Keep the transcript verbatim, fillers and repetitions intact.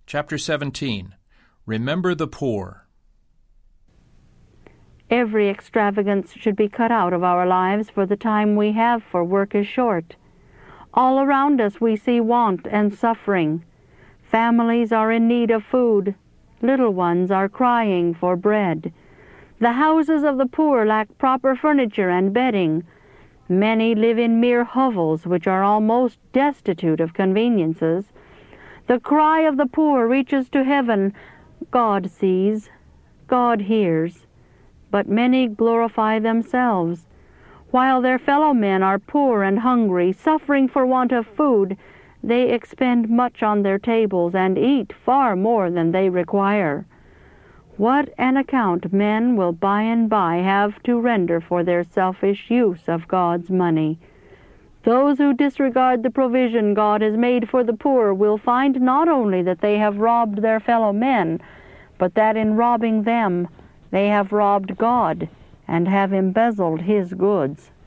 Chapter seventeen. Remember the Poor. Every extravagance should be cut out of our lives, for the time we have for work is short. All around us we see want and suffering. Families are in need of food. Little ones are crying for bread. The houses of the poor lack proper furniture and bedding. Many live in mere hovels, which are almost destitute of conveniences. The cry of the poor reaches to heaven. God sees, God hears, but many glorify themselves. While their fellow men are poor and hungry, suffering for want of food, they expend much on their tables and eat far more than they require. What an account men will by and by have to render for their selfish use of God's money. Those who disregard the provision God has made for the poor will find not only that they have robbed their fellow men, but that in robbing them they have robbed God and have embezzled His goods.